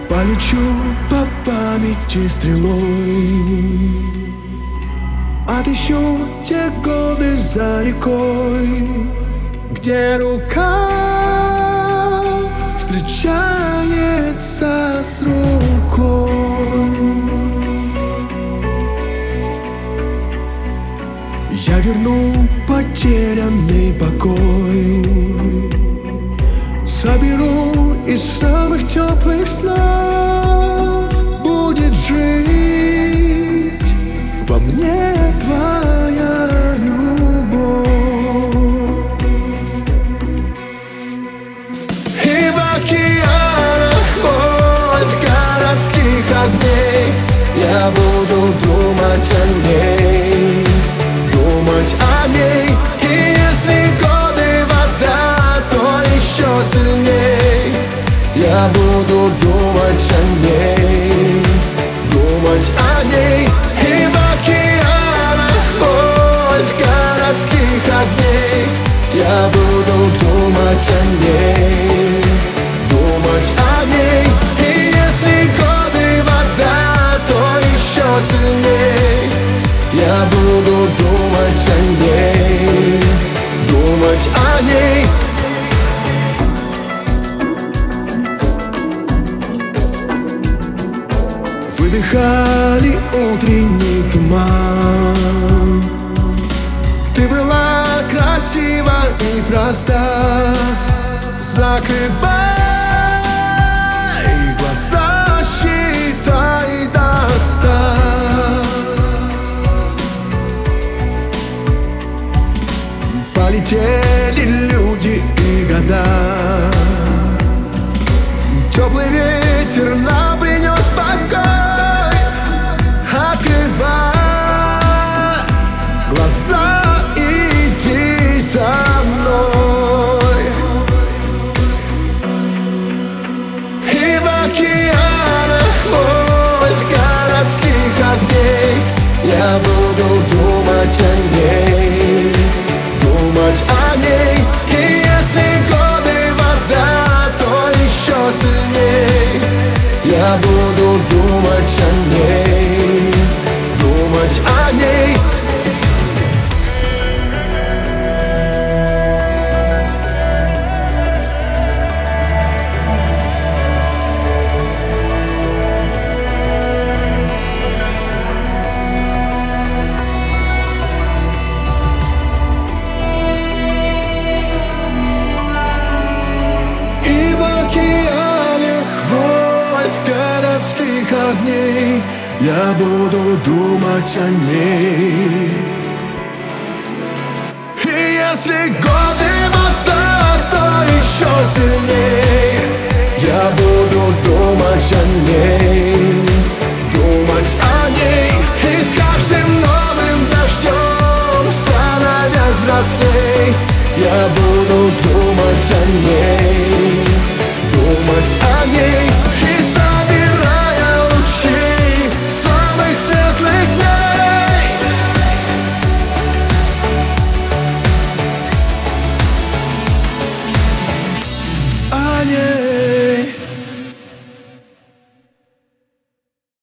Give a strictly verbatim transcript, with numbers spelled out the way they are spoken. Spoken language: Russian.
Полечу по памяти стрелой, отыщу те годы за рекой, где рука встречается с рукой. Я верну потерянный покой, соберу из самых теплых снов. Будет жить во мне твоя любовь. И в океанах от городских огней я буду думать о ней, думать о ней. И если годы вода, то еще сильней я буду думать о ней, думать о ней. И в океанах от городских огней я буду думать о ней, думать о ней. И если годы вода, то еще сильней я буду думать о ней, думать о ней. Выдыхали утренний туман, ты была красива и проста. Закрывай глаза, считай до ста. Полетели люди и года, теплый ветер нам принес покой. Открывай глаза, иди за мной. И в океанах от городских огней я буду думать о ней, думать о ней. И если годы вода, то еще сильней я буду думать о ней, думать о ней. Огней я буду думать о ней. И если годы вода, то еще сильней я буду думать о ней, думать о ней. И с каждым новым дождем, становясь взрослей, я буду думать о ней, думать о ней.